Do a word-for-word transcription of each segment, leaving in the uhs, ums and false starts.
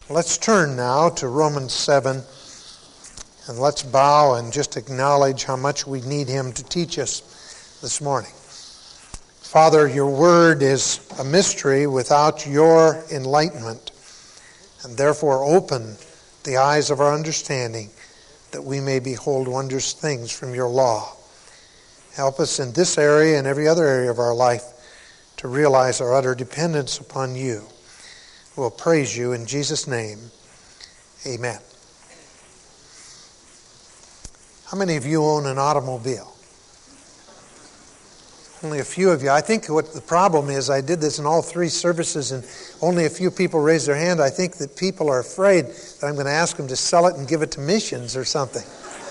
Let's turn now to Romans seven, and let's bow and just acknowledge how much we need Him to teach us this morning. Father, your word is a mystery without your enlightenment, and therefore open the eyes of our understanding that we may behold wondrous things from your law. Help us in this area and every other area of our life to realize our utter dependence upon you. We'll praise you in Jesus' name. Amen. How many of you own an automobile? Only a few of you. I think what the problem is, I did this in all three services and only a few people raised their hand. I think that people are afraid that I'm going to ask them to sell it and give it to missions or something.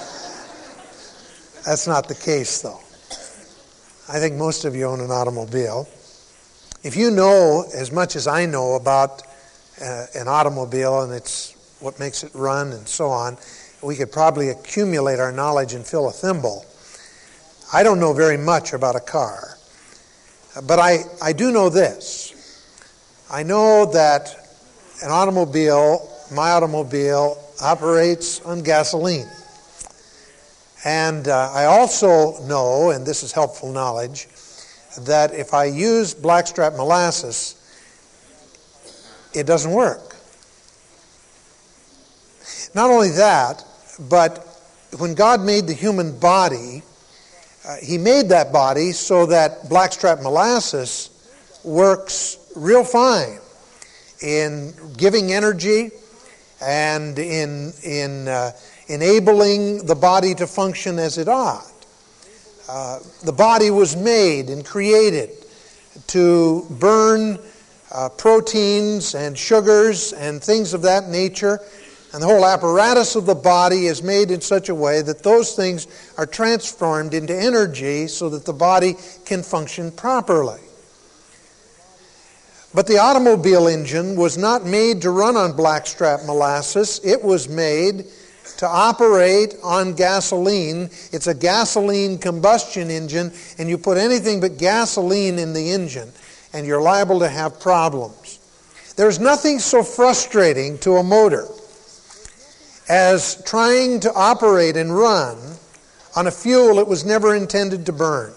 That's not the case, though. I think most of you own an automobile. If you know as much as I know about uh, an automobile and it's what makes it run and so on, we could probably accumulate our knowledge and fill a thimble. I don't know very much about a car, but I, I do know this. I know that an automobile, my automobile, operates on gasoline. And uh, I also know, and this is helpful knowledge, that if I use blackstrap molasses, it doesn't work. Not only that, but when God made the human body, uh, He made that body so that blackstrap molasses works real fine in giving energy and in in uh, enabling the body to function as it ought. Uh, the body was made and created to burn uh, proteins and sugars and things of that nature. And the whole apparatus of the body is made in such a way that those things are transformed into energy so that the body can function properly. But the automobile engine was not made to run on blackstrap molasses. It was made to operate on gasoline. It's a gasoline combustion engine, and you put anything but gasoline in the engine, and you're liable to have problems. There's nothing so frustrating to a motor as trying to operate and run on a fuel it was never intended to burn.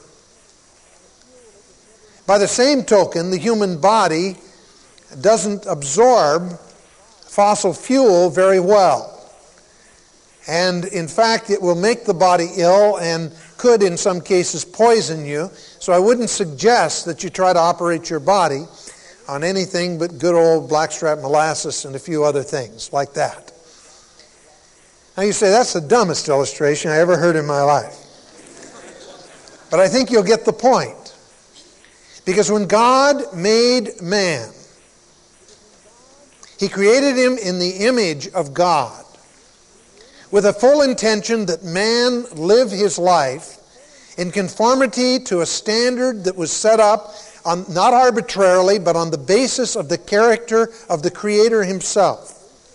By the same token, the human body doesn't absorb fossil fuel very well. And in fact, it will make the body ill and could in some cases poison you. So I wouldn't suggest that you try to operate your body on anything but good old blackstrap molasses and a few other things like that. Now you say, that's the dumbest illustration I ever heard in my life. But I think you'll get the point. Because when God made man, He created him in the image of God, with a full intention that man live his life in conformity to a standard that was set up on, not arbitrarily, but on the basis of the character of the Creator Himself.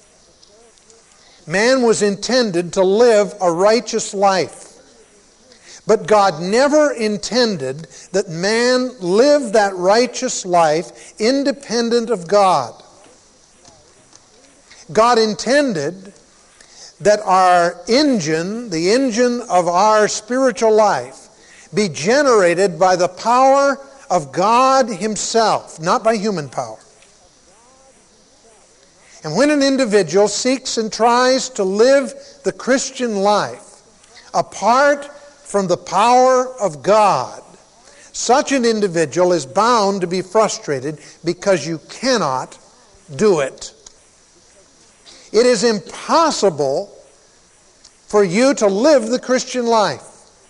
Man was intended to live a righteous life. But God never intended that man live that righteous life independent of God. God intended that our engine, the engine of our spiritual life, be generated by the power of God Himself, not by human power. And when an individual seeks and tries to live the Christian life apart from the power of God, such an individual is bound to be frustrated because you cannot do it. It is impossible for you to live the Christian life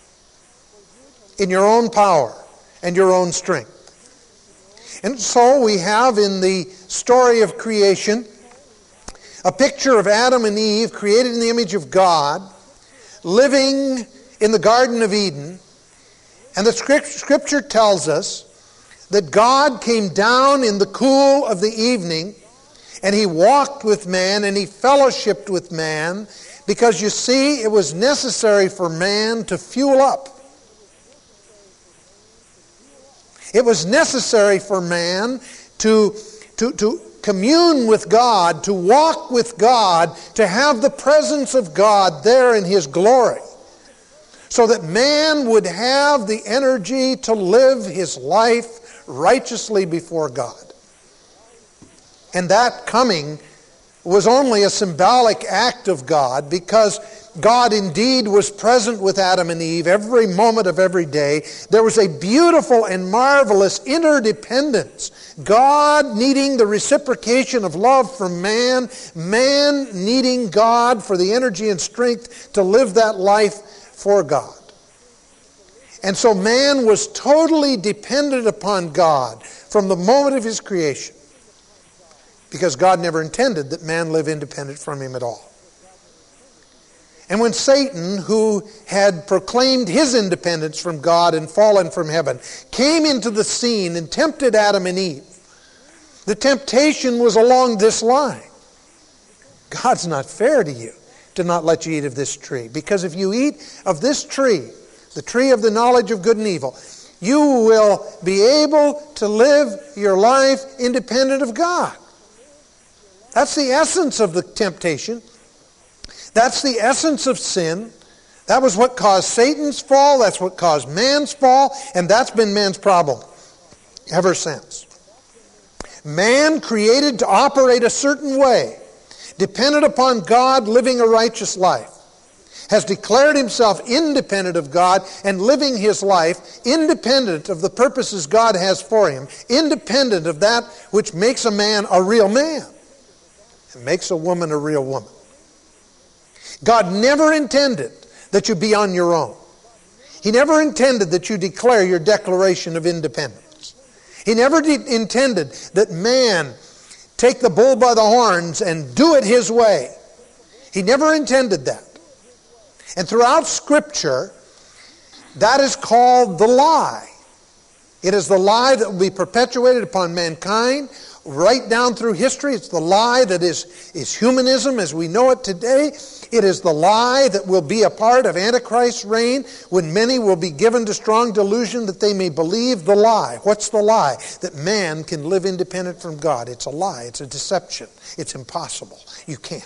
in your own power and your own strength. And so we have in the story of creation a picture of Adam and Eve created in the image of God, living in the Garden of Eden. And the Scripture tells us that God came down in the cool of the evening and He walked with man and He fellowshiped with man, because you see, it was necessary for man to fuel up. It was necessary for man to, to, to commune with God, to walk with God, to have the presence of God there in His glory, so that man would have the energy to live his life righteously before God. And that coming was only a symbolic act of God, because God indeed was present with Adam and Eve every moment of every day. There was a beautiful and marvelous interdependence. God needing the reciprocation of love from man, man needing God for the energy and strength to live that life for God. And so man was totally dependent upon God from the moment of his creation, because God never intended that man live independent from Him at all. And when Satan, who had proclaimed his independence from God and fallen from heaven, came into the scene and tempted Adam and Eve, the temptation was along this line. God's not fair to you to not let you eat of this tree, because if you eat of this tree, the tree of the knowledge of good and evil, you will be able to live your life independent of God. That's the essence of the temptation. That's the essence of sin. That was what caused Satan's fall. That's what caused man's fall. And that's been man's problem ever since. Man, created to operate a certain way, dependent upon God, living a righteous life, has declared himself independent of God and living his life independent of the purposes God has for him, independent of that which makes a man a real man and makes a woman a real woman. God never intended that you be on your own. He never intended that you declare your declaration of independence. He never de- intended that man take the bull by the horns and do it his way. He never intended that. And throughout Scripture, that is called the lie. It is the lie that will be perpetuated upon mankind right down through history. It's the lie that is, is humanism as we know it today. It is the lie that will be a part of Antichrist's reign, when many will be given to strong delusion that they may believe the lie. What's the lie? That man can live independent from God. It's a lie. It's a deception. It's impossible. You can't.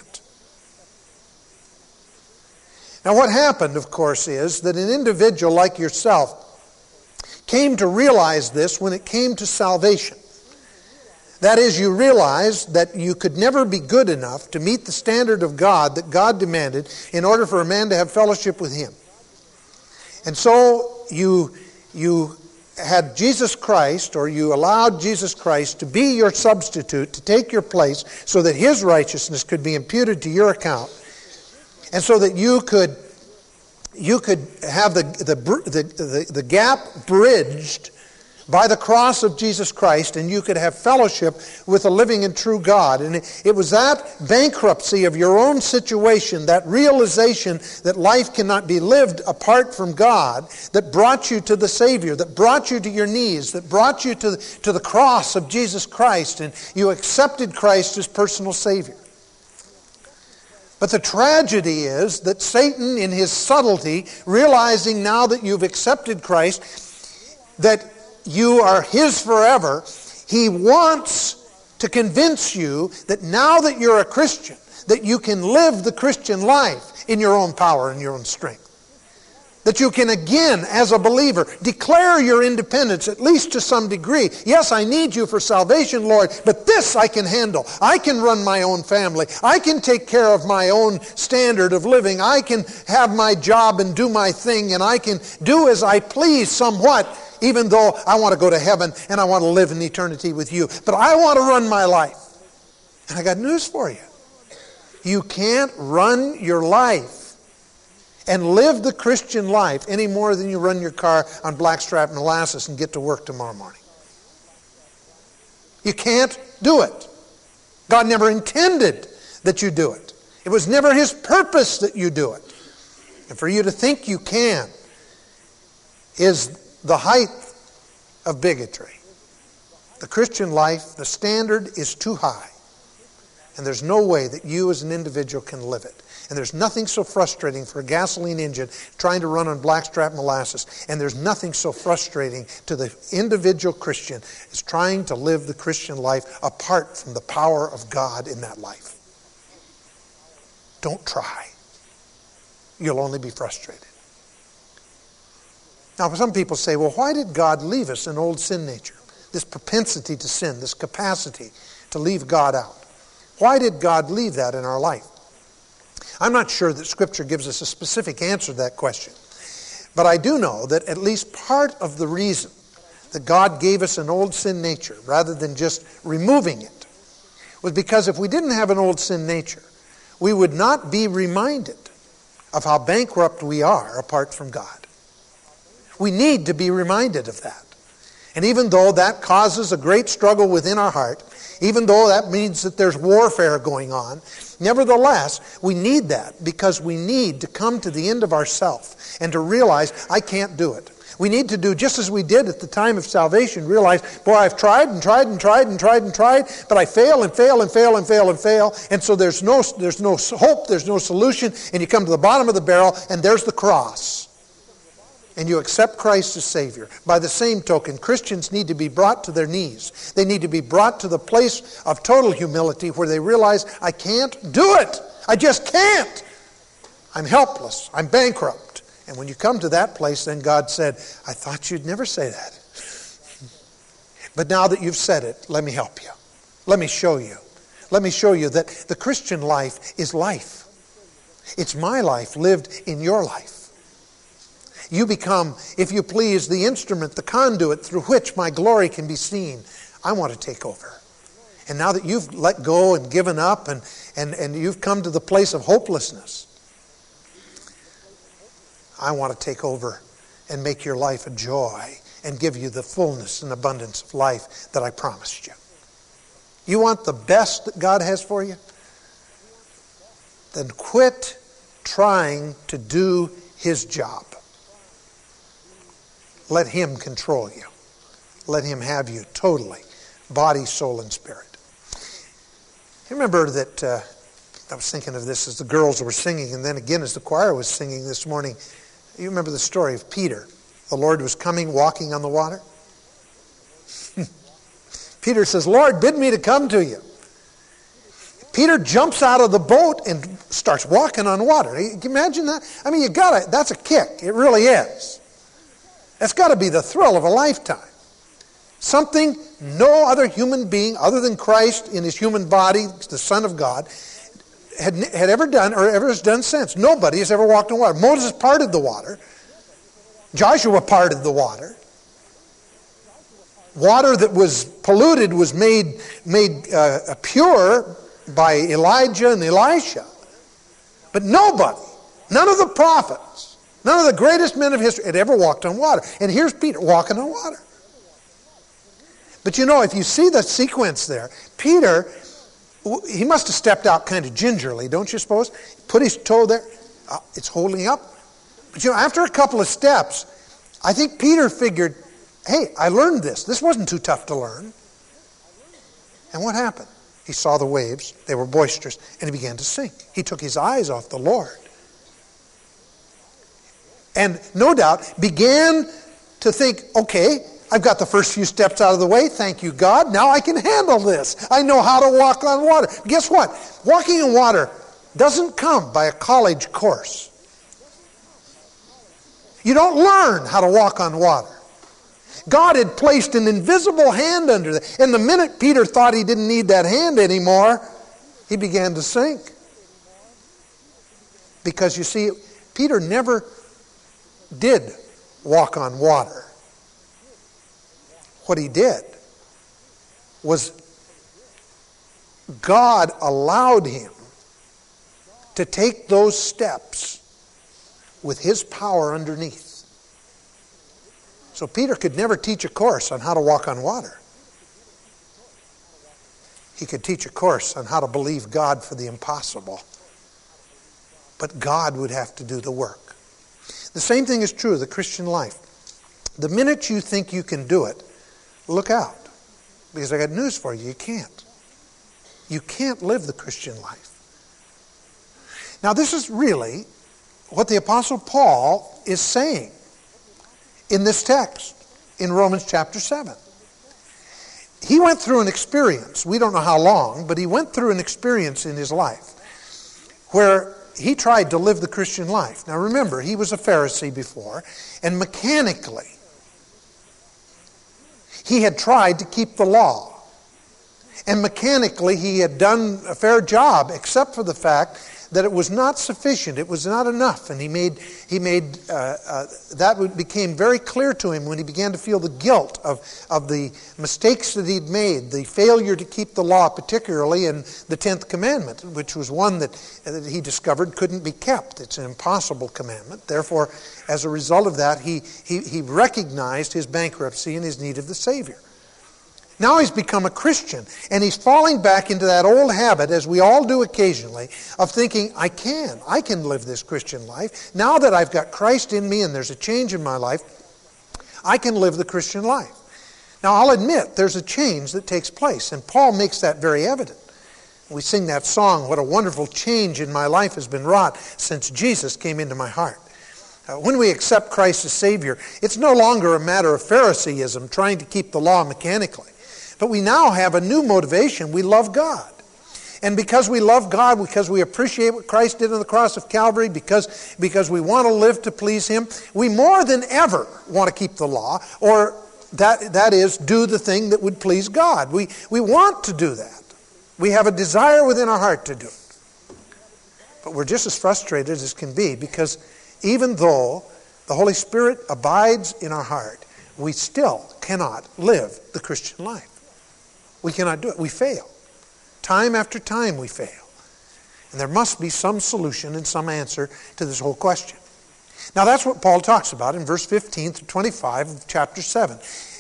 Now what happened, of course, is that an individual like yourself came to realize this when it came to salvation. That is, you realized that you could never be good enough to meet the standard of God that God demanded in order for a man to have fellowship with Him. And so you, you had Jesus Christ, or you allowed Jesus Christ to be your substitute, to take your place, so that His righteousness could be imputed to your account. And so that you could you could have the, the, the, the, the gap bridged by the cross of Jesus Christ, and you could have fellowship with the living and true God. And it, it was that bankruptcy of your own situation, that realization that life cannot be lived apart from God, that brought you to the Savior, that brought you to your knees, that brought you to, to the cross of Jesus Christ, and you accepted Christ as personal Savior. But the tragedy is that Satan, in his subtlety, realizing now that you've accepted Christ, that you are His forever, he wants to convince you that now that you're a Christian, that you can live the Christian life in your own power and your own strength. That you can again, as a believer, declare your independence, at least to some degree. Yes, I need you for salvation, Lord, but this I can handle. I can run my own family. I can take care of my own standard of living. I can have my job and do my thing, and I can do as I please somewhat, even though I want to go to heaven and I want to live in eternity with you. But I want to run my life. And I got news for you. You can't run your life and live the Christian life any more than you run your car on blackstrap molasses and get to work tomorrow morning. You can't do it. God never intended that you do it. It was never His purpose that you do it. And for you to think you can is the height of bigotry. The Christian life, the standard is too high. And there's no way that you as an individual can live it. And there's nothing so frustrating for a gasoline engine trying to run on blackstrap molasses. And there's nothing so frustrating to the individual Christian as trying to live the Christian life apart from the power of God in that life. Don't try. You'll only be frustrated. Now, some people say, well, why did God leave us an old sin nature? This propensity to sin, this capacity to leave God out. Why did God leave that in our life? I'm not sure that Scripture gives us a specific answer to that question. But I do know that at least part of the reason that God gave us an old sin nature, rather than just removing it, was because if we didn't have an old sin nature, we would not be reminded of how bankrupt we are apart from God. We need to be reminded of that. And even though that causes a great struggle within our heart, even though that means that there's warfare going on, nevertheless, we need that because we need to come to the end of ourself and to realize, I can't do it. We need to do just as we did at the time of salvation, realize, boy, I've tried and tried and tried and tried and tried, but I fail and fail and fail and fail and fail, and so there's no, there's no hope, there's no solution, and you come to the bottom of the barrel, and there's the cross. And you accept Christ as Savior. By the same token, Christians need to be brought to their knees. They need to be brought to the place of total humility where they realize, I can't do it. I just can't. I'm helpless. I'm bankrupt. And when you come to that place, then God said, I thought you'd never say that. But now that you've said it, let me help you. Let me show you. Let me show you that the Christian life is life. It's my life lived in your life. You become, if you please, the instrument, the conduit through which my glory can be seen. I want to take over. And now that you've let go and given up and, and, and you've come to the place of hopelessness, I want to take over and make your life a joy and give you the fullness and abundance of life that I promised you. You want the best that God has for you? Then quit trying to do His job. Let Him control you. Let Him have you totally, body, soul, and spirit. I remember that uh, I was thinking of this as the girls were singing, and then again as the choir was singing this morning. You remember the story of Peter. The Lord was coming, walking on the water. Peter says, Lord, bid me to come to you. Peter jumps out of the boat and starts walking on water. Can you imagine that? I mean, you gotta, that's a kick. It really is. That's got to be the thrill of a lifetime. Something no other human being other than Christ in His human body, the Son of God, had, had ever done or ever has done since. Nobody has ever walked on water. Moses parted the water. Joshua parted the water. Water that was polluted was made, made uh, pure by Elijah and Elisha. But nobody, none of the prophets, none of the greatest men of history had ever walked on water. And here's Peter walking on water. But you know, if you see the sequence there, Peter, he must have stepped out kind of gingerly, don't you suppose? Put his toe there. Uh, it's holding up. But you know, after a couple of steps, I think Peter figured, hey, I learned this. This wasn't too tough to learn. And what happened? He saw the waves. They were boisterous. And he began to sink. He took his eyes off the Lord. And no doubt began to think, okay, I've got the first few steps out of the way. Thank you, God. Now I can handle this. I know how to walk on water. Guess what? Walking on water doesn't come by a college course. You don't learn how to walk on water. God had placed an invisible hand under that. And the minute Peter thought he didn't need that hand anymore, he began to sink. Because you see, Peter never did walk on water. What he did was God allowed him to take those steps with His power underneath. So Peter could never teach a course on how to walk on water. He could teach a course on how to believe God for the impossible. But God would have to do the work. The same thing is true of the Christian life. The minute you think you can do it, look out. Because I got news for you, you can't. you can't live the Christian life. Now, this is really what the Apostle Paul is saying in this text in Romans chapter seven. He went through an experience, we don't know how long, but he went through an experience in his life where he tried to live the Christian life. Now remember, he was a Pharisee before, and mechanically he had tried to keep the law. And mechanically he had done a fair job, except for the fact that it was not sufficient, it was not enough. And he made, he made uh, uh, that became very clear to him when he began to feel the guilt of, of the mistakes that he'd made, the failure to keep the law, particularly in the tenth commandment, which was one that, that he discovered couldn't be kept. It's an impossible commandment. Therefore, as a result of that, he, he, he recognized his bankruptcy and his need of the Savior. Now he's become a Christian, and he's falling back into that old habit, as we all do occasionally, of thinking, I can, I can live this Christian life. Now that I've got Christ in me and there's a change in my life, I can live the Christian life. Now I'll admit, there's a change that takes place, and Paul makes that very evident. We sing that song, what a wonderful change in my life has been wrought since Jesus came into my heart. Uh, when we accept Christ as Savior, it's no longer a matter of Phariseeism, trying to keep the law mechanically. But we now have a new motivation. We love God. And because we love God, because we appreciate what Christ did on the cross of Calvary, because, because we want to live to please Him, we more than ever want to keep the law, or that, that is, do the thing that would please God. We, we want to do that. We have a desire within our heart to do it. But we're just as frustrated as can be, because even though the Holy Spirit abides in our heart, we still cannot live the Christian life. We cannot do it. We fail. Time after time we fail. And there must be some solution and some answer to this whole question. Now that's what Paul talks about in verse fifteen through twenty-five of chapter seven.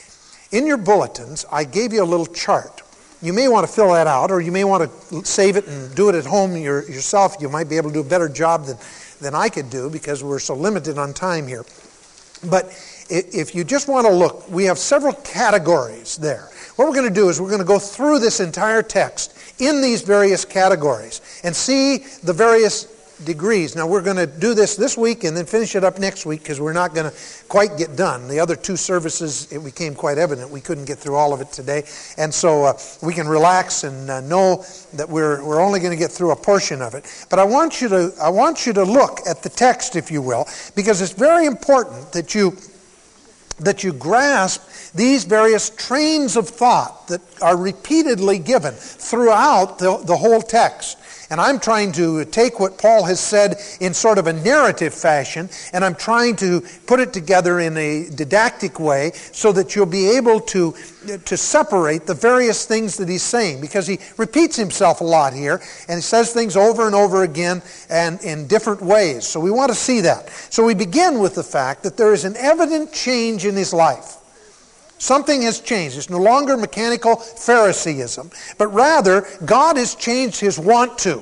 In your bulletins, I gave you a little chart. You may want to fill that out, or you may want to save it and do it at home your, yourself. You might be able to do a better job than, than I could do, because we're so limited on time here. But if you just want to look, we have several categories there. What we're going to do is we're going to go through this entire text in these various categories and see the various degrees. Now we're going to do this this week and then finish it up next week, because we're not going to quite get done. The other two services, it became quite evident we couldn't get through all of it today. And so uh, we can relax and uh, know that we're we're only going to get through a portion of it. But I want you to I want you to look at the text, if you will, because it's very important that you that you grasp these various trains of thought that are repeatedly given throughout the, the whole text. And I'm trying to take what Paul has said in sort of a narrative fashion, and I'm trying to put it together in a didactic way so that you'll be able to, to separate the various things that he's saying, because he repeats himself a lot here, and he says things over and over again and in different ways. So we want to see that. So we begin with the fact that there is an evident change in his life. Something has changed. It's no longer mechanical Phariseeism, but rather God has changed his want to.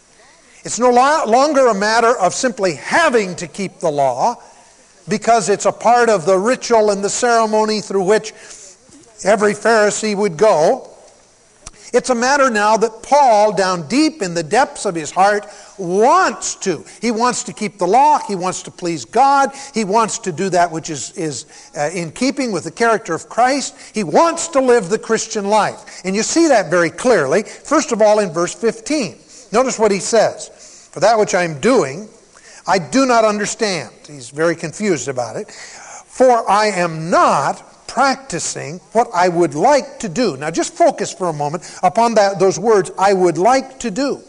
It's no longer a matter of simply having to keep the law, because it's a part of the ritual and the ceremony through which every Pharisee would go. It's a matter now that Paul, down deep in the depths of his heart, wants to. He wants to keep the law. He wants to please God. He wants to do that which is, is uh, in keeping with the character of Christ. He wants to live the Christian life. And you see that very clearly, first of all, in verse fifteen. Notice what he says. For that which I am doing, I do not understand. He's very confused about it. For I am not practicing what I would like to do. Now just focus for a moment upon that, those words, I would like to do.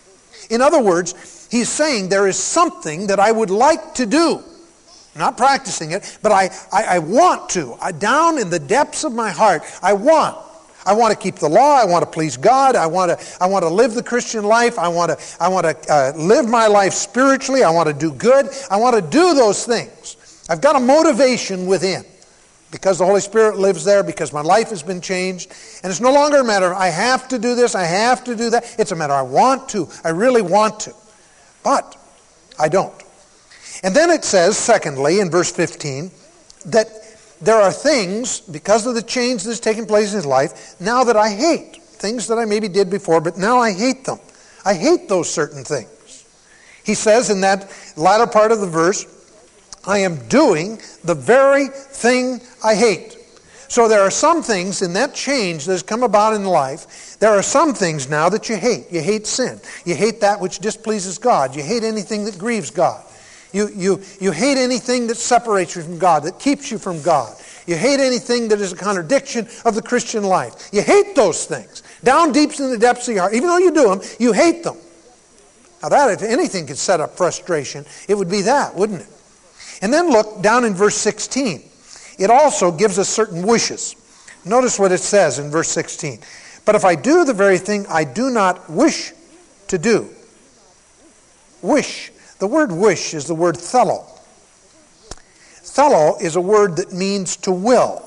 In other words, he's saying there is something that I would like to do. I'm not practicing it, but I, I, I want to. I, down in the depths of my heart, I want. I want to keep the law. I want to please God. I want to, I want to live the Christian life. I want to, I want to uh, live my life spiritually. I want to do good. I want to do those things. I've got a motivation within, because the Holy Spirit lives there, because my life has been changed. And it's no longer a matter of I have to do this, I have to do that. It's a matter I want to. I really want to. But I don't. And then it says, secondly, in verse fifteen, that there are things, because of the change that's taken place in his life, now that I hate. things that I maybe did before, but now I hate them. I hate those certain things. He says in that latter part of the verse, I am doing the very thing I hate. So there are some things in that change that has come about in life, there are some things now that you hate. You hate sin. You hate that which displeases God. You hate anything that grieves God. You, you, you hate anything that separates you from God, that keeps you from God. You hate anything that is a contradiction of the Christian life. You hate those things. Down deep in the depths of your heart, even though you do them, you hate them. Now that, if anything could set up frustration, it would be that, wouldn't it? And then look down in verse sixteen. It also gives us certain wishes. Notice what it says in verse sixteen. But if I do the very thing I do not wish to do. Wish. The word wish is the word thelo. Thelo is a word that means to will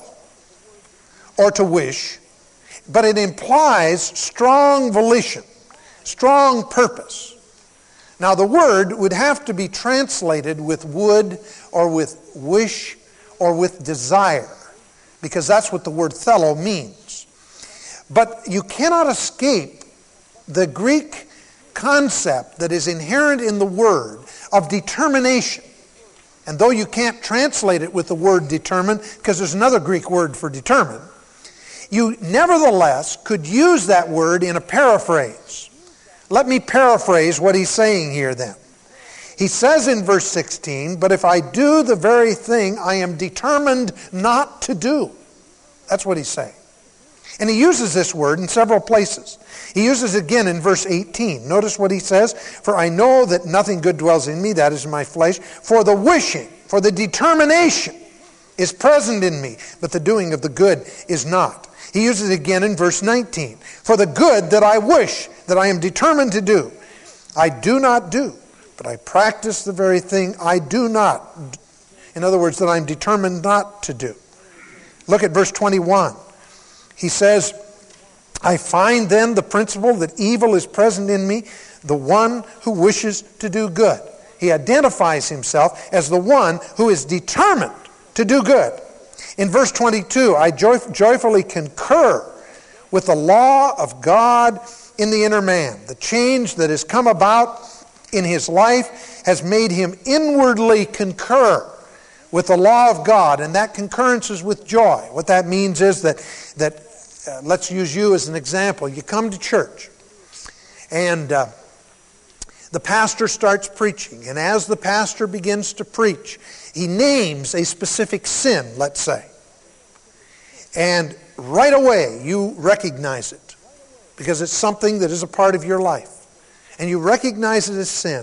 or to wish, but it implies strong volition, strong purpose. Now the word would have to be translated with would or with wish or with desire, because that's what the word thelo means. But you cannot escape the Greek concept that is inherent in the word of determination. And though you can't translate it with the word determine, because there's another Greek word for determine, you nevertheless could use that word in a paraphrase. Let me paraphrase what he's saying here then. He says in verse sixteen, but if I do the very thing I am determined not to do. That's what he's saying. And he uses this word in several places. He uses it again in verse eighteen. Notice what he says. For I know that nothing good dwells in me, that is in my flesh. For the wishing, for the determination is present in me, but the doing of the good is not. He uses it again in verse nineteen. For the good that I wish, that I am determined to do, I do not do, but I practice the very thing I do not. In other words, that I'm determined not to do. Look at verse twenty-one. He says, I find then the principle that evil is present in me, the one who wishes to do good. He identifies himself as the one who is determined to do good. In verse twenty-two, I joy- joyfully concur with the law of God in the inner man. The change that has come about in his life has made him inwardly concur with the law of God, and that concurrence is with joy. What that means is that, that uh, let's use you as an example. You come to church, and uh, the pastor starts preaching, and as the pastor begins to preach, he names a specific sin, let's say. And right away, you recognize it, because it's something that is a part of your life. And you recognize it as sin.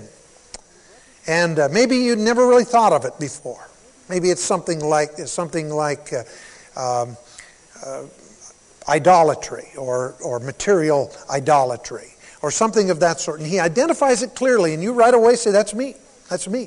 And uh, maybe you never really thought of it before. Maybe it's something like something like uh, um, uh, idolatry or, or material idolatry or something of that sort. And he identifies it clearly, and you right away say, that's me. That's me.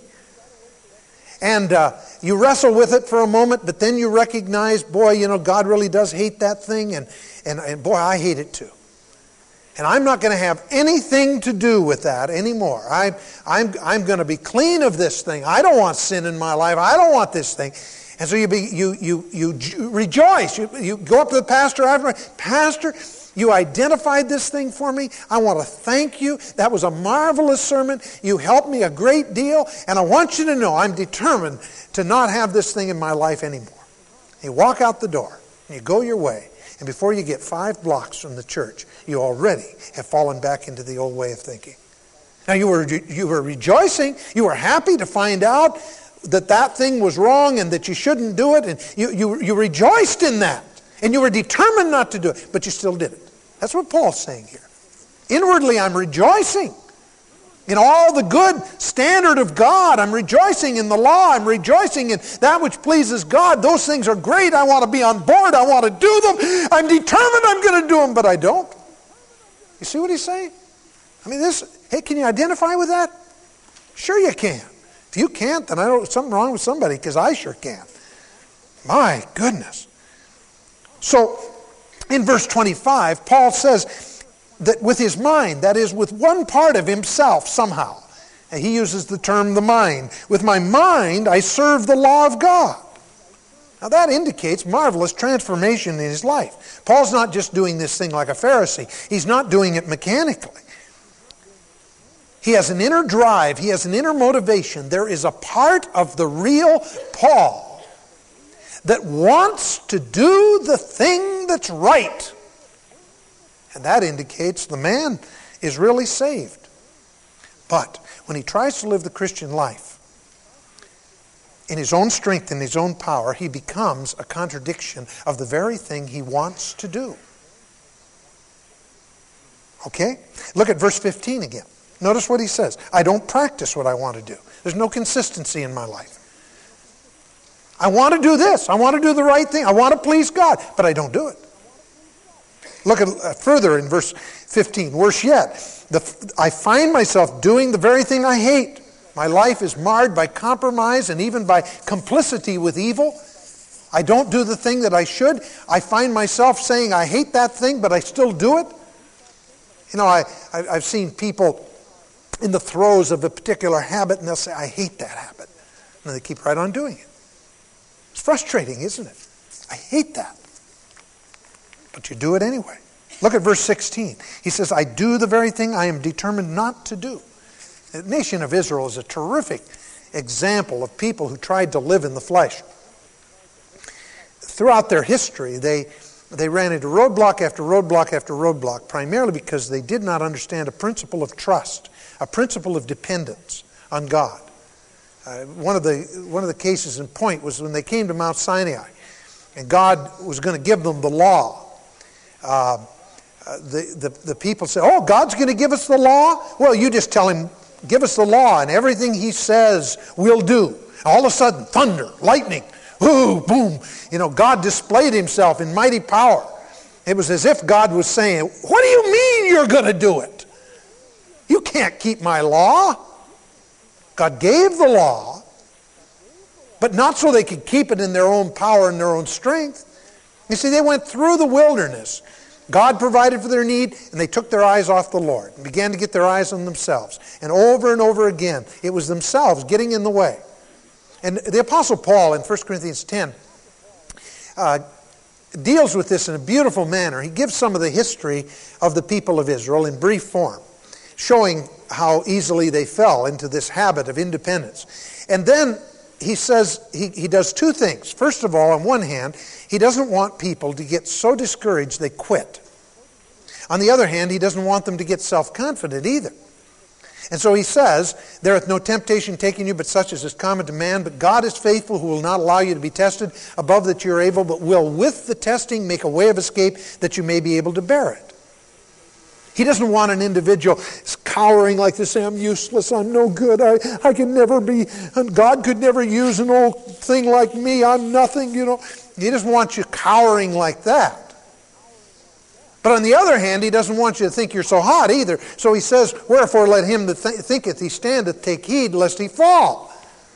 And uh, you wrestle with it for a moment, but then you recognize, boy, you know, God really does hate that thing, and, and, and boy, I hate it too. And I'm not going to have anything to do with that anymore. I'm, I'm, I'm going to be clean of this thing. I don't want sin in my life. I don't want this thing. And so you be, you, you, you rejoice. You, you go up to the pastor after, Pastor, you identified this thing for me. I want to thank you. That was a marvelous sermon. You helped me a great deal. And I want you to know I'm determined to not have this thing in my life anymore. You walk out the door and you go your way. And before you get five blocks from the church, you already have fallen back into the old way of thinking. Now you were you were rejoicing. You were happy to find out that that thing was wrong and that you shouldn't do it. And you, you, you rejoiced in that. And you were determined not to do it. But you still did it. That's what Paul's saying here. Inwardly, I'm rejoicing in all the good standard of God. I'm rejoicing in the law. I'm rejoicing in that which pleases God. Those things are great. I want to be on board. I want to do them. I'm determined I'm going to do them, but I don't. You see what he's saying? I mean, this, hey, can you identify with that? Sure you can. If you can't, then I don't, something wrong with somebody, because I sure can. My goodness. So, in verse twenty-five, Paul says that with his mind, that is, with one part of himself somehow, and he uses the term the mind. With my mind, I serve the law of God. Now that indicates marvelous transformation in his life. Paul's not just doing this thing like a Pharisee. He's not doing it mechanically. He has an inner drive. He has an inner motivation. There is a part of the real Paul that wants to do the thing that's right. And that indicates the man is really saved. But when he tries to live the Christian life in his own strength and his own power, he becomes a contradiction of the very thing he wants to do. Okay? Look at verse fifteen again. Notice what he says. I don't practice what I want to do. There's no consistency in my life. I want to do this. I want to do the right thing. I want to please God, but I don't do it. Look at uh, further in verse fifteen. Worse yet, the, I find myself doing the very thing I hate. My life is marred by compromise and even by complicity with evil. I don't do the thing that I should. I find myself saying I hate that thing, but I still do it. You know, I, I, I've seen people in the throes of a particular habit, and they'll say, I hate that habit. And they keep right on doing it. It's frustrating, isn't it? I hate that. But you do it anyway. Look at verse sixteen. He says, I do the very thing I am determined not to do. The nation of Israel is a terrific example of people who tried to live in the flesh. Throughout their history, they, they ran into roadblock after roadblock after roadblock, primarily because they did not understand a principle of trust, a principle of dependence on God. Uh, one of the one of the cases in point was when they came to Mount Sinai, and God was going to give them the law. Uh, uh, the, the the people said, "Oh, God's going to give us the law? Well, you just tell him, give us the law, and everything he says we'll do." All of a sudden, thunder, lightning, ooh, boom! You know, God displayed himself in mighty power. It was as if God was saying, "What do you mean you're going to do it? You can't keep my law." God gave the law, but not so they could keep it in their own power and their own strength. You see, they went through the wilderness. God provided for their need, and they took their eyes off the Lord and began to get their eyes on themselves. And over and over again, it was themselves getting in the way. And the Apostle Paul in First Corinthians ten uh, deals with this in a beautiful manner. He gives some of the history of the people of Israel in brief form, showing how easily they fell into this habit of independence. And then he says he, he does two things. First of all, on one hand, he doesn't want people to get so discouraged they quit. On the other hand, he doesn't want them to get self-confident either. And so he says, there hath no temptation taken you but such as is common to man, but God is faithful, who will not allow you to be tested above that you are able, but will with the testing make a way of escape that you may be able to bear it. He doesn't want an individual cowering like this, saying, I'm useless, I'm no good, I, I can never be, and God could never use an old thing like me, I'm nothing, you know. He doesn't want you cowering like that. But on the other hand, he doesn't want you to think you're so hot either. So he says, wherefore let him that th- thinketh he standeth take heed lest he fall.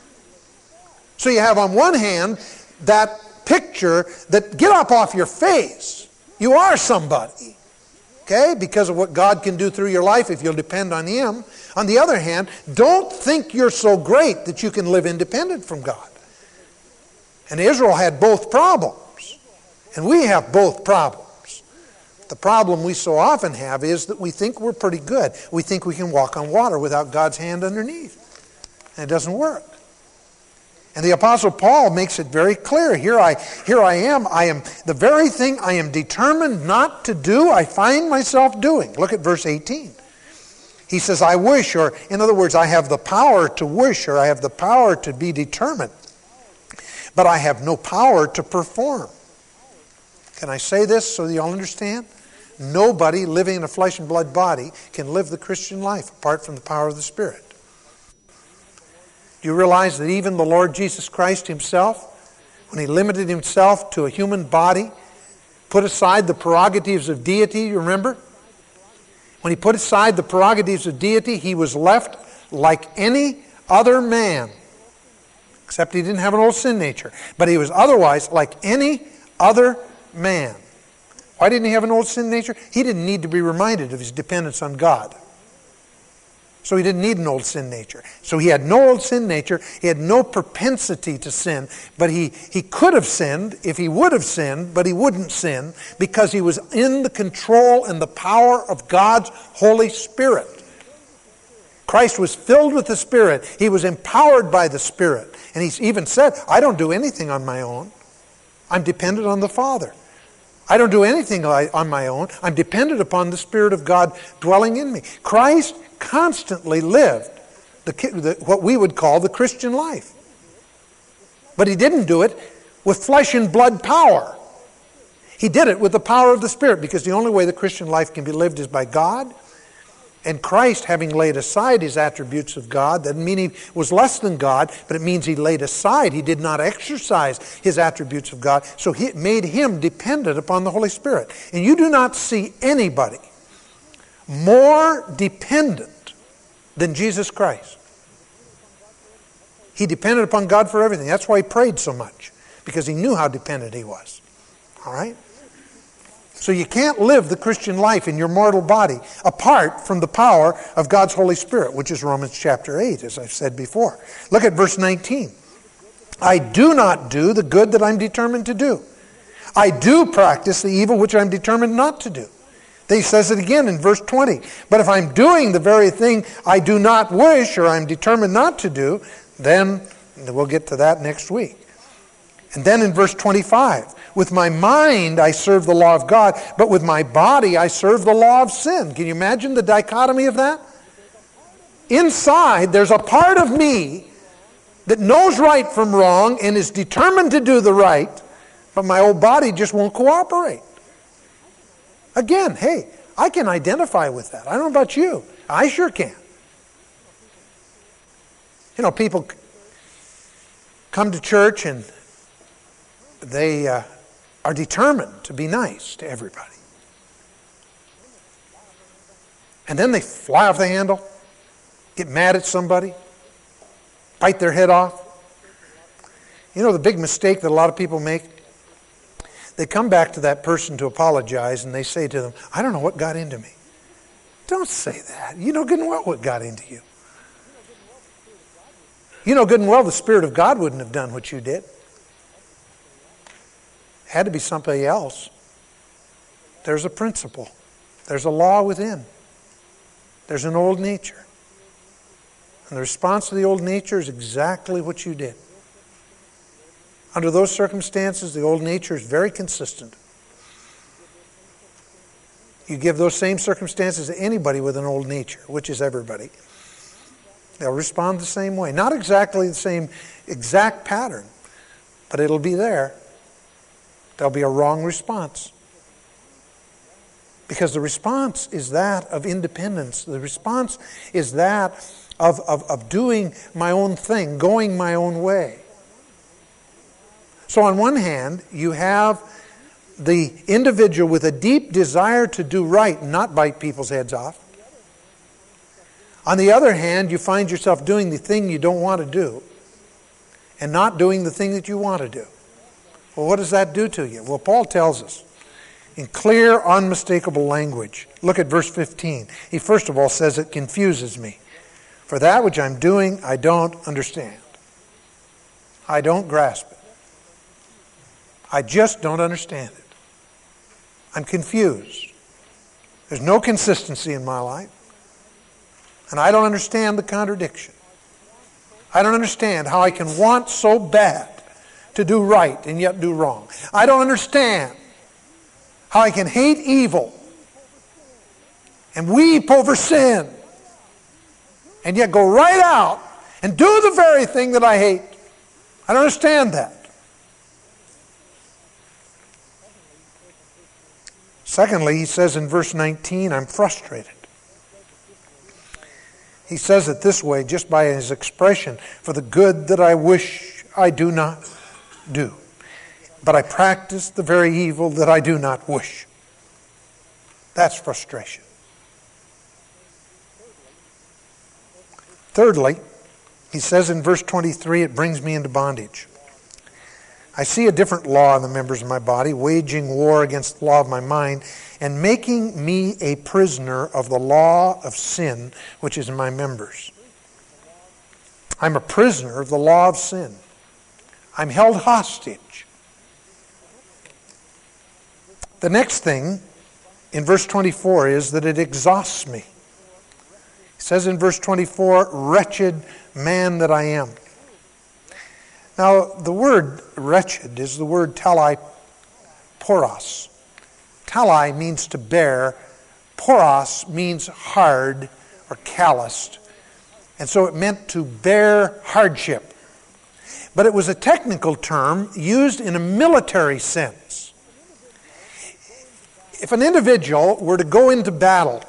So you have on one hand that picture that get up off your face. You are somebody. Okay, because of what God can do through your life if you'll depend on him. On the other hand, don't think you're so great that you can live independent from God. And Israel had both problems. And we have both problems. The problem we so often have is that we think we're pretty good. We think we can walk on water without God's hand underneath. And it doesn't work. And the Apostle Paul makes it very clear. Here I, here I am. I am the very thing I am determined not to do, I find myself doing. Look at verse eighteen. He says, I wish, or in other words, I have the power to wish, or I have the power to be determined, but I have no power to perform. Can I say this so that you'll understand? Nobody living in a flesh and blood body can live the Christian life apart from the power of the Spirit. Do you realize that even the Lord Jesus Christ himself, when he limited himself to a human body, put aside the prerogatives of deity, you remember? When he put aside the prerogatives of deity, he was left like any other man. Except he didn't have an old sin nature. But he was otherwise like any other man. Why didn't he have an old sin nature? He didn't need to be reminded of his dependence on God. So So he didn't need an old sin nature. So he had no old sin nature. He had no propensity to sin. But he, he could have sinned if he would have sinned, but he wouldn't sin because he was in the control and the power of God's Holy Spirit. Christ was filled with the Spirit. He was empowered by the Spirit. And he even said, I don't do anything on my own. I'm dependent on the Father. I don't do anything on my own. I'm dependent upon the Spirit of God dwelling in me. Christ constantly lived the, the, what we would call the Christian life. But he didn't do it with flesh and blood power. He did it with the power of the Spirit, because the only way the Christian life can be lived is by God. And Christ, having laid aside his attributes of God, that doesn't mean he was less than God, but it means he laid aside. He did not exercise his attributes of God, so he made him dependent upon the Holy Spirit. And you do not see anybody more dependent than Jesus Christ. He depended upon God for everything. That's why he prayed so much, because he knew how dependent he was. All right? So you can't live the Christian life in your mortal body apart from the power of God's Holy Spirit, which is Romans chapter eight, as I've said before. Look at verse nineteen. I do not do the good that I'm determined to do. I do practice the evil which I'm determined not to do. Then he says it again in verse twenty. But if I'm doing the very thing I do not wish, or I'm determined not to do, then we'll get to that next week. And then in verse twenty-five, with my mind I serve the law of God, but with my body I serve the law of sin. Can you imagine the dichotomy of that? Inside there's a part of me that knows right from wrong and is determined to do the right, but my old body just won't cooperate. Again, hey, I can identify with that. I don't know about you. I sure can. You know, people come to church and they uh, are determined to be nice to everybody. And then they fly off the handle, get mad at somebody, bite their head off. You know the big mistake that a lot of people make? They come back to that person to apologize and they say to them, I don't know what got into me. Don't say that. You know good and well what got into you. You know good and well the Spirit of God wouldn't have done what you did. It had to be somebody else. There's a principle. There's a law within. There's an old nature. And the response to the old nature is exactly what you did. Under those circumstances, the old nature is very consistent. You give those same circumstances to anybody with an old nature, which is everybody. They'll respond the same way. Not exactly the same exact pattern, but it'll be there. There'll be a wrong response. Because the response is that of independence. The response is that of, of, of doing my own thing, going my own way. So on one hand, you have the individual with a deep desire to do right and not bite people's heads off. On the other hand, you find yourself doing the thing you don't want to do and not doing the thing that you want to do. Well, what does that do to you? Well, Paul tells us in clear, unmistakable language. Look at verse fifteen. He first of all says it confuses me. For that which I'm doing, I don't understand. I don't grasp it. I just don't understand it. I'm confused. There's no consistency in my life. And I don't understand the contradiction. I don't understand how I can want so bad to do right and yet do wrong. I don't understand how I can hate evil and weep over sin and yet go right out and do the very thing that I hate. I don't understand that. Secondly, he says in verse nineteen, I'm frustrated. He says it this way just by his expression, for the good that I wish I do not do, but I practice the very evil that I do not wish. That's frustration. Thirdly, he says in verse twenty-three, it brings me into bondage. I see a different law in the members of my body, waging war against the law of my mind, and making me a prisoner of the law of sin, which is in my members. I'm a prisoner of the law of sin. I'm held hostage. The next thing in verse twenty-four is that it exhausts me. It says in verse twenty-four, wretched man that I am. Now, the word wretched is the word talai poros. Talai means to bear. Poros means hard or calloused. And so it meant to bear hardship. But it was a technical term used in a military sense. If an individual were to go into battle,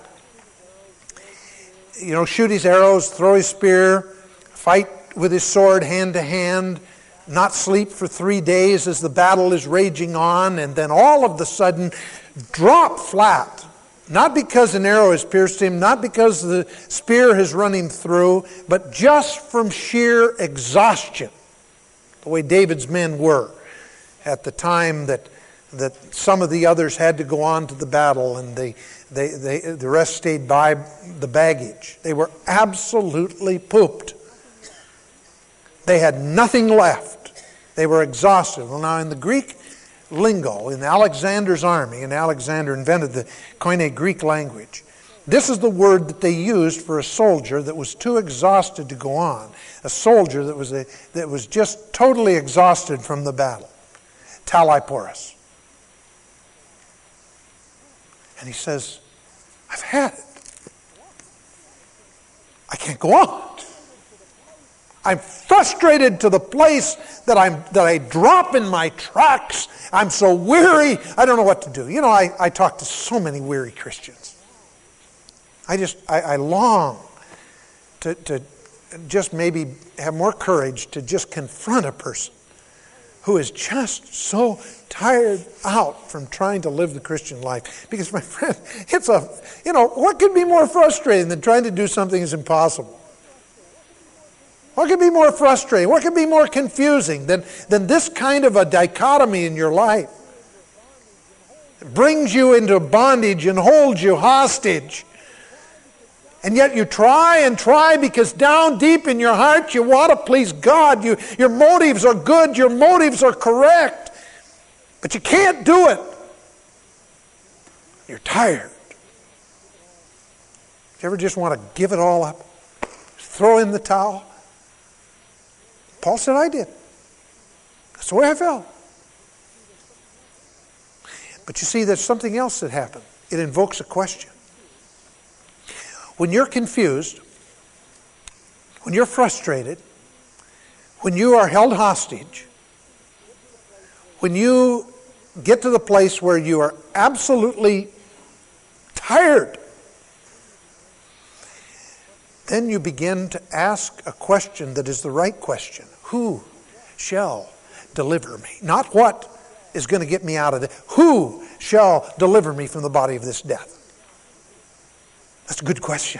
you know, shoot his arrows, throw his spear, fight with his sword hand to hand, not sleep for three days as the battle is raging on, and then all of a sudden drop flat. Not because an arrow has pierced him, not because the spear has run him through, but just from sheer exhaustion. The way David's men were at the time that that some of the others had to go on to the battle, and they, they, they, the rest stayed by the baggage. They were absolutely pooped. They had nothing left. They were exhausted. Well, now in the Greek lingo, in Alexander's army, and Alexander invented the Koine Greek language, this is the word that they used for a soldier that was too exhausted to go on. A soldier that was, a, that was just totally exhausted from the battle. Talaiporos. And he says, I've had it. I can't go on. I'm frustrated to the place that I'm that I drop in my tracks. I'm so weary, I don't know what to do. You know, I, I talk to so many weary Christians. I just, I, I long to, to just maybe have more courage to just confront a person who is just so tired out from trying to live the Christian life. Because, my friend, it's a, you know, what could be more frustrating than trying to do something that's impossible? What could be more frustrating? What could be more confusing than, than this kind of a dichotomy in your life? It brings you into bondage and holds you hostage. And yet you try and try because down deep in your heart you want to please God. You, your motives are good. Your motives are correct. But you can't do it. You're tired. Do you ever just want to give it all up? Throw in the towel? Paul said, I did. That's the way I felt. But you see, there's something else that happened. It invokes a question. When you're confused, when you're frustrated, when you are held hostage, when you get to the place where you are absolutely tired, then you begin to ask a question that is the right question. Who shall deliver me? Not what is going to get me out of it. Who shall deliver me from the body of this death? That's a good question.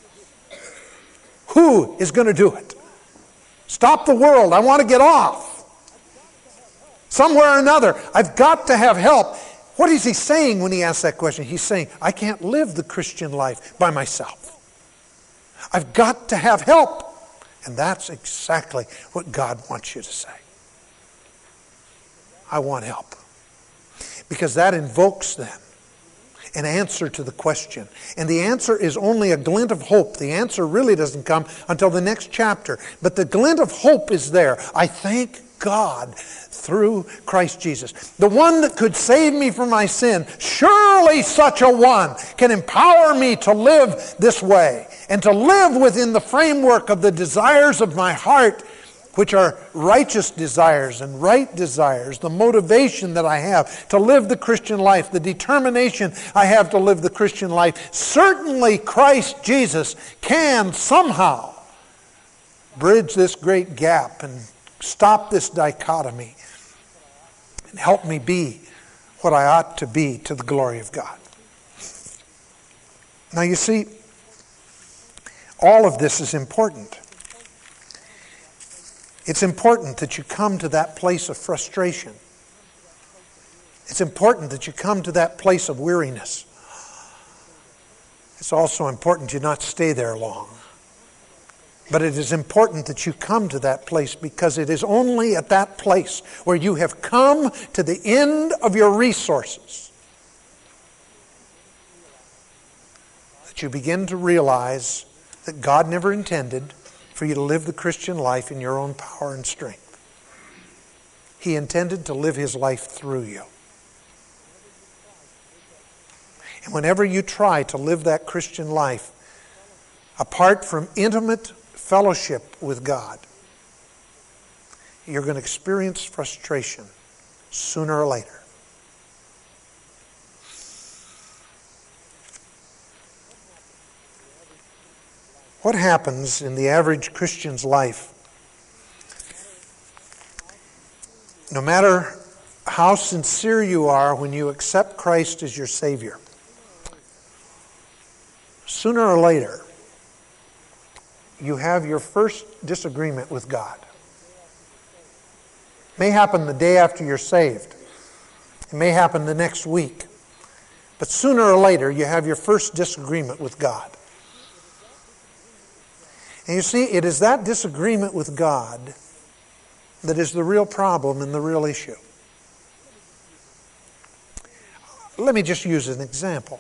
Who is going to do it? Stop the world. I want to get off. Somewhere or another, I've got to have help. What is he saying when he asks that question? He's saying, I can't live the Christian life by myself. I've got to have help. And that's exactly what God wants you to say. I want help. Because that invokes then an answer to the question. And the answer is only a glint of hope. The answer really doesn't come until the next chapter. But the glint of hope is there. I thank God through Christ Jesus. The one that could save me from my sin, surely such a one can empower me to live this way and to live within the framework of the desires of my heart, which are righteous desires and right desires, the motivation that I have to live the Christian life, the determination I have to live the Christian life. Certainly Christ Jesus can somehow bridge this great gap and stop this dichotomy and help me be what I ought to be to the glory of God. Now you see, all of this is important. It's important that you come to that place of frustration. It's important that you come to that place of weariness. It's also important you not stay there long. But it is important that you come to that place, because it is only at that place where you have come to the end of your resources that you begin to realize that God never intended for you to live the Christian life in your own power and strength. He intended to live His life through you. And whenever you try to live that Christian life apart from intimate fellowship with God, you're going to experience frustration sooner or later. What happens in the average Christian's life, no matter how sincere you are when you accept Christ as your Savior, sooner or later, you have your first disagreement with God. It may happen the day after you're saved. It may happen the next week. But sooner or later, you have your first disagreement with God. And you see, it is that disagreement with God that is the real problem and the real issue. Let me just use an example.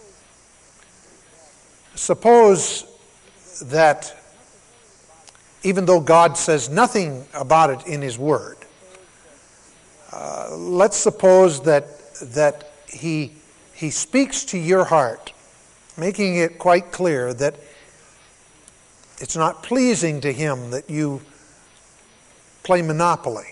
Suppose that even though God says nothing about it in His Word, uh, let's suppose that that He He speaks to your heart, making it quite clear that it's not pleasing to Him that you play Monopoly.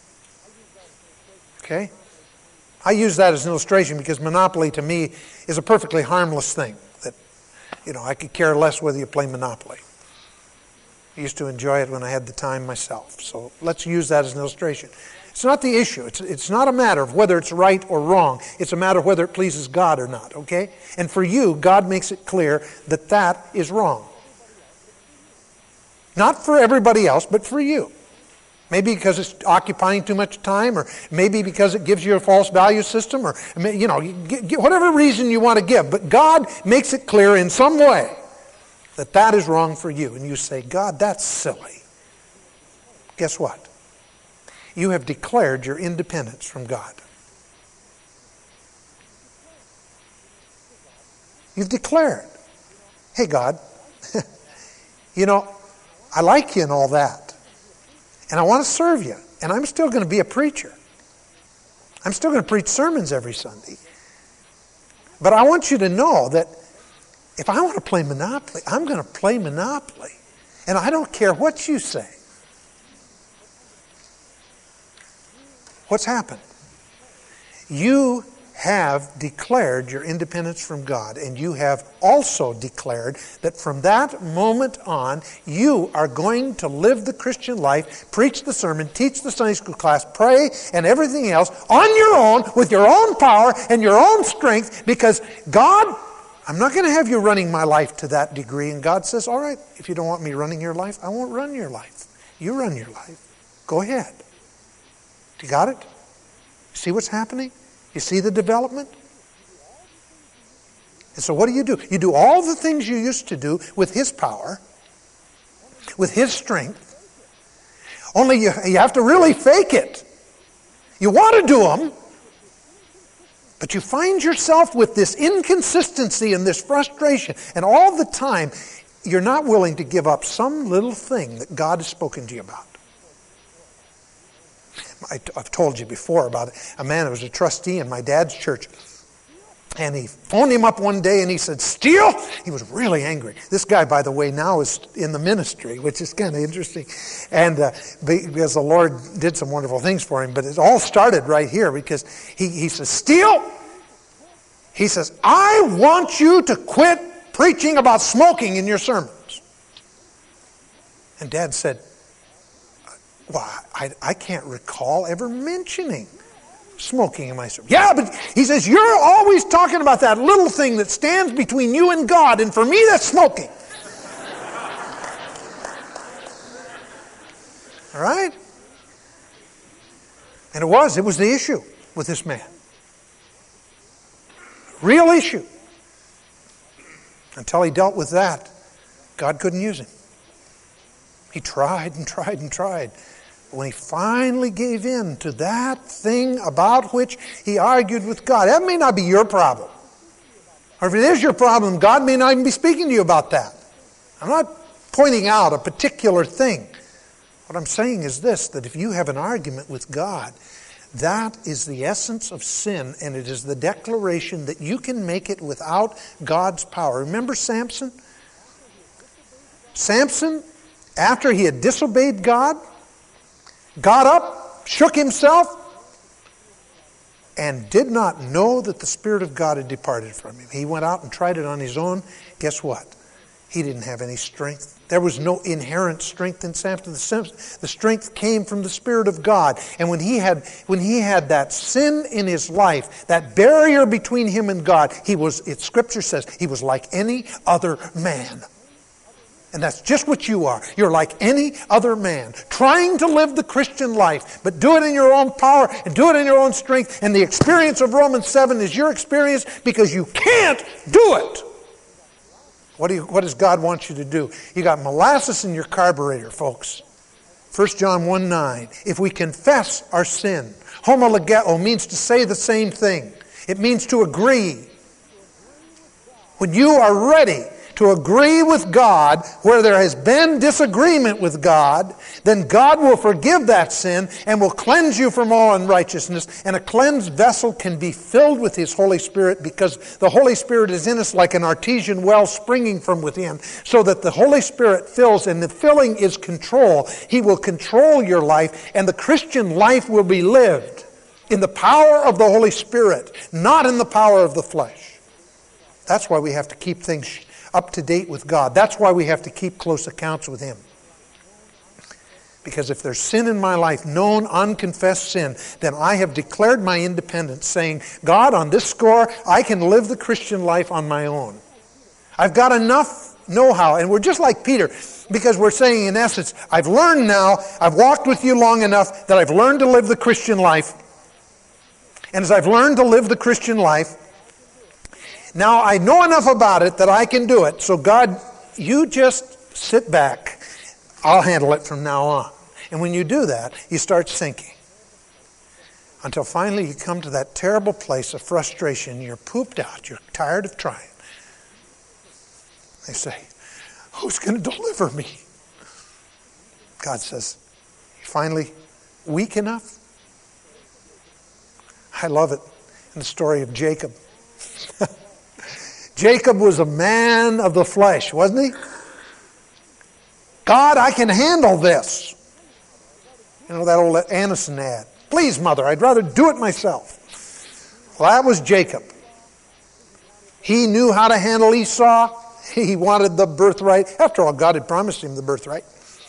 Okay? I use that as an illustration because Monopoly to me is a perfectly harmless thing. That, you know, I could care less whether you play Monopoly. I used to enjoy it when I had the time myself. So let's use that as an illustration. It's not the issue. It's, it's not a matter of whether it's right or wrong. It's a matter of whether it pleases God or not, okay? And for you, God makes it clear that that is wrong. Not for everybody else, but for you. Maybe because it's occupying too much time, or maybe because it gives you a false value system, or, you know, whatever reason you want to give. But God makes it clear in some way that that is wrong for you. And you say, God, that's silly. Guess what? You have declared your independence from God. You've declared, hey, God, you know, I like you and all that. And I want to serve you. And I'm still going to be a preacher. I'm still going to preach sermons every Sunday. But I want you to know that if I want to play Monopoly, I'm going to play Monopoly. And I don't care what you say. What's happened? You have declared your independence from God, and you have also declared that from that moment on, you are going to live the Christian life, preach the sermon, teach the Sunday school class, pray, and everything else on your own, with your own power and your own strength, because God, I'm not going to have you running my life to that degree. And God says, all right, if you don't want me running your life, I won't run your life. You run your life. Go ahead. You got it? See what's happening? You see the development? And so what do you do? You do all the things you used to do with His power, with His strength. Only you, you have to really fake it. You want to do them, but you find yourself with this inconsistency and this frustration. And all the time, you're not willing to give up some little thing that God has spoken to you about. I've told you before about a man who was a trustee in my dad's church. And he phoned him up one day and he said, Steele! He was really angry. This guy, by the way, now is in the ministry, which is kind of interesting. And uh, because the Lord did some wonderful things for him. But it all started right here because he, he says, Steele! He says, I want you to quit preaching about smoking in your sermons. And Dad said, well, I, I can't recall ever mentioning smoking in my sermon. Yeah, but he says, you're always talking about that little thing that stands between you and God, and for me, that's smoking. All right? And it was. It was the issue with this man. Real issue. Until he dealt with that, God couldn't use him. He tried and tried and tried. But when he finally gave in to that thing about which he argued with God, that may not be your problem. Or if it is your problem, God may not even be speaking to you about that. I'm not pointing out a particular thing. What I'm saying is this, that if you have an argument with God, that is the essence of sin, and it is the declaration that you can make it without God's power. Remember Samson? Samson, after he had disobeyed God, got up, shook himself, and did not know that the Spirit of God had departed from him. He went out and tried it on his own. Guess what? He didn't have any strength. There was no inherent strength in Samson. The strength came from the Spirit of God. And when he had when he had that sin in his life, that barrier between him and God, he was, it Scripture says, he was like any other man. And that's just what you are. You're like any other man, trying to live the Christian life, but do it in your own power and do it in your own strength. And the experience of Romans seven is your experience because you can't do it. What, do you, what does God want you to do? You got molasses in your carburetor, folks. First John one nine. If we confess our sin, homologeo means to say the same thing. It means to agree. When you are ready to agree with God where there has been disagreement with God, then God will forgive that sin and will cleanse you from all unrighteousness. And a cleansed vessel can be filled with His Holy Spirit because the Holy Spirit is in us like an artesian well springing from within, so that the Holy Spirit fills, and the filling is control. He will control your life, and the Christian life will be lived in the power of the Holy Spirit, not in the power of the flesh. That's why we have to keep things up to date with God. That's why we have to keep close accounts with Him. Because if there's sin in my life, known, unconfessed sin, then I have declared my independence, saying, God, on this score, I can live the Christian life on my own. I've got enough know-how. And we're just like Peter, because we're saying, in essence, I've learned now, I've walked with you long enough that I've learned to live the Christian life. And as I've learned to live the Christian life, now I know enough about it that I can do it. So God, you just sit back. I'll handle it from now on. And when you do that, you start sinking. Until finally you come to that terrible place of frustration. You're pooped out. You're tired of trying. They say, who's going to deliver me? God says, you finally weak enough? I love it in the story of Jacob. Jacob was a man of the flesh, wasn't he? God, I can handle this. You know that old Anison ad. Please, mother, I'd rather do it myself. Well, that was Jacob. He knew how to handle Esau. He wanted the birthright. After all, God had promised him the birthright.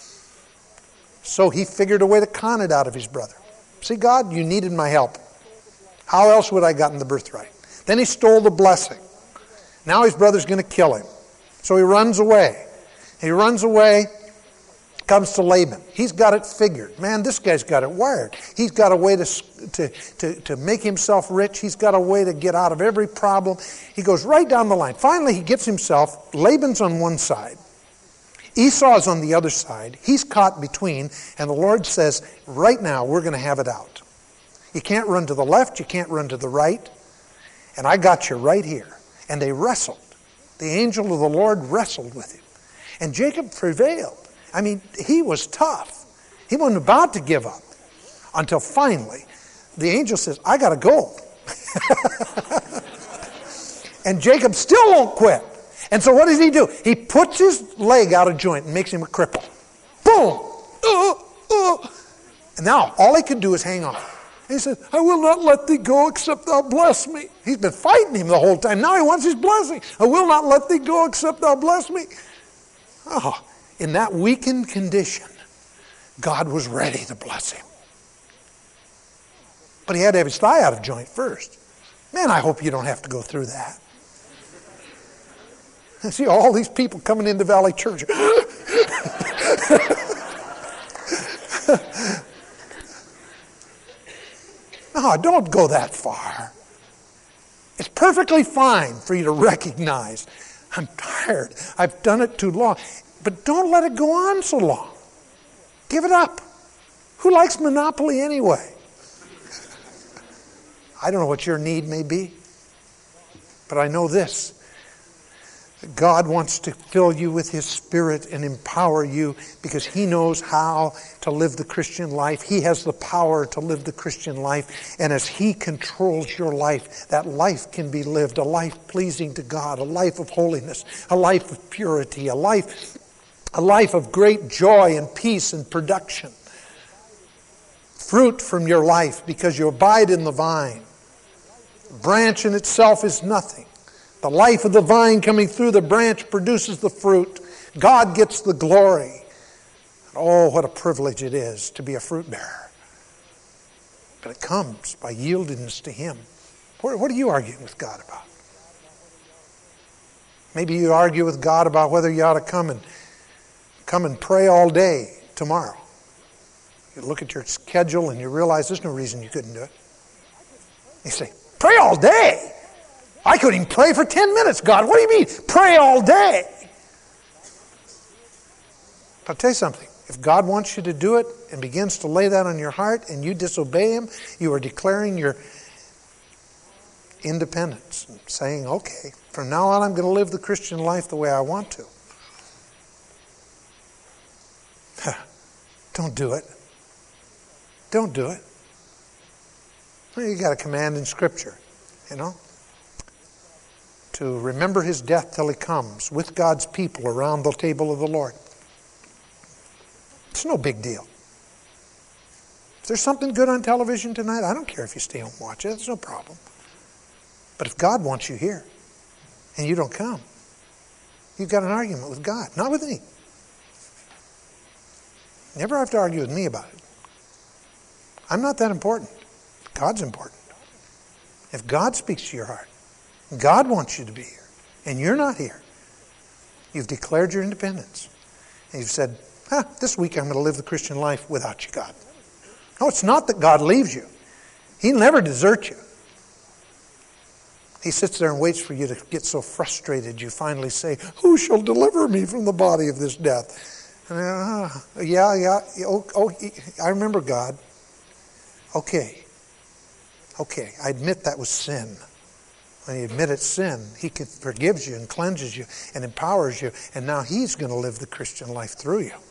So he figured a way to con it out of his brother. See, God, you needed my help. How else would I have gotten the birthright? Then he stole the blessing. Now his brother's going to kill him. So he runs away. He runs away, comes to Laban. He's got it figured. Man, this guy's got it wired. He's got a way to, to, to, to make himself rich. He's got a way to get out of every problem. He goes right down the line. Finally, he gets himself, Laban's on one side. Esau's on the other side. He's caught between, and the Lord says, right now, we're going to have it out. You can't run to the left. You can't run to the right. And I got you right here. And they wrestled. The angel of the Lord wrestled with him. And Jacob prevailed. I mean, he was tough. He wasn't about to give up. Until finally, the angel says, I got to go. And Jacob still won't quit. And so what does he do? He puts his leg out of joint and makes him a cripple. Boom! Uh, uh. And now all he can do is hang on. He said, I will not let thee go except thou bless me. He's been fighting him the whole time. Now he wants his blessing. I will not let thee go except thou bless me. Oh, in that weakened condition, God was ready to bless him. But he had to have his thigh out of joint first. Man, I hope you don't have to go through that. I see all these people coming into Valley Church. No, don't go that far. It's perfectly fine for you to recognize, I'm tired. I've done it too long. But don't let it go on so long. Give it up. Who likes Monopoly anyway? I don't know what your need may be, but I know this. God wants to fill you with His Spirit and empower you because He knows how to live the Christian life. He has the power to live the Christian life. And as He controls your life, that life can be lived, a life pleasing to God, a life of holiness, a life of purity, a life, a life of great joy and peace and production. Fruit from your life because you abide in the vine. The branch in itself is nothing. The life of the vine coming through the branch produces the fruit. God gets the glory. Oh, what a privilege it is to be a fruit bearer. But it comes by yieldedness to Him. What, what are you arguing with God about? Maybe you argue with God about whether you ought to come and come and pray all day tomorrow. You look at your schedule and you realize there's no reason you couldn't do it. You say, pray all day? I couldn't even pray for ten minutes, God. What do you mean, pray all day? I'll tell you something. If God wants you to do it and begins to lay that on your heart and you disobey Him, you are declaring your independence and saying, okay, from now on I'm going to live the Christian life the way I want to. Don't do it. Don't do it. Well, you got a command in Scripture, you know, to remember His death till He comes with God's people around the table of the Lord. It's no big deal. If there's something good on television tonight, I don't care if you stay home and watch it. It's no problem. But if God wants you here and you don't come, you've got an argument with God, not with me. Never have to argue with me about it. I'm not that important. God's important. If God speaks to your heart, God wants you to be here, and you're not here, you've declared your independence. And you've said, ah, this week I'm going to live the Christian life without you, God. No, it's not that God leaves you. He'll never desert you. He sits there and waits for you to get so frustrated you finally say, who shall deliver me from the body of this death? And, uh, yeah, yeah, oh, oh, I remember God. Okay. Okay, I admit that was sin. When you admit it's sin, He forgives you and cleanses you and empowers you. And now He's going to live the Christian life through you.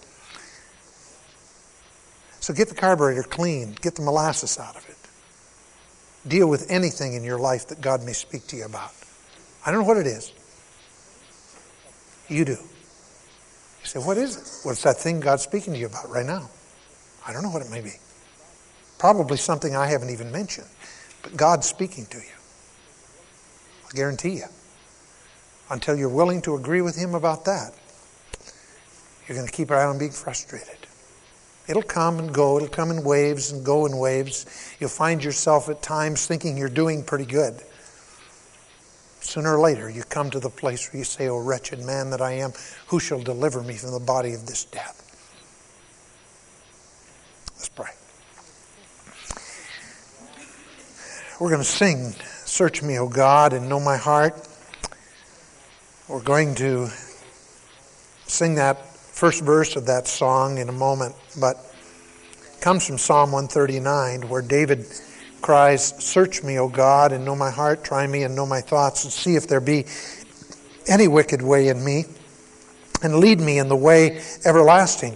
So get the carburetor clean. Get the molasses out of it. Deal with anything in your life that God may speak to you about. I don't know what it is. You do. You say, what is it? What's that thing God's speaking to you about right now? I don't know what it may be. Probably something I haven't even mentioned. But God's speaking to you. I guarantee you. Until you're willing to agree with Him about that, you're going to keep right on being frustrated. It'll come and go. It'll come in waves and go in waves. You'll find yourself at times thinking you're doing pretty good. Sooner or later, you come to the place where you say, O wretched man that I am, who shall deliver me from the body of this death? Let's pray. We're going to sing, Search Me, O God, and Know My Heart. We're going to sing that first verse of that song in a moment, but it comes from Psalm one thirty-nine, where David cries, Search me, O God, and know my heart, try me and know my thoughts, and see if there be any wicked way in me, and lead me in the way everlasting.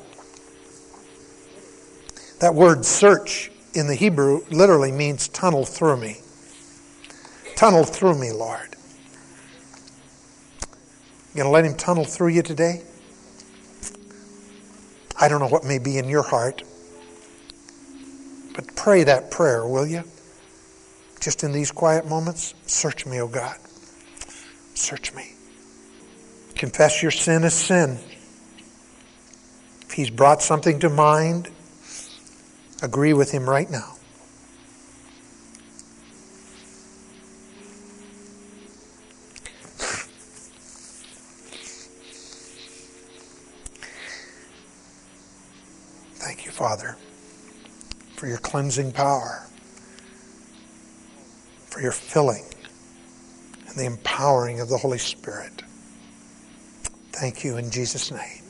That word search in the Hebrew literally means tunnel through me. Tunnel through me, Lord. You going to let Him tunnel through you today? I don't know what may be in your heart, but pray that prayer, will you? Just in these quiet moments, search me, O God. Search me. Confess your sin as sin. If He's brought something to mind, agree with Him right now. Thank you, Father, for your cleansing power. for your filling and the empowering of the Holy Spirit. Thank you in Jesus' name.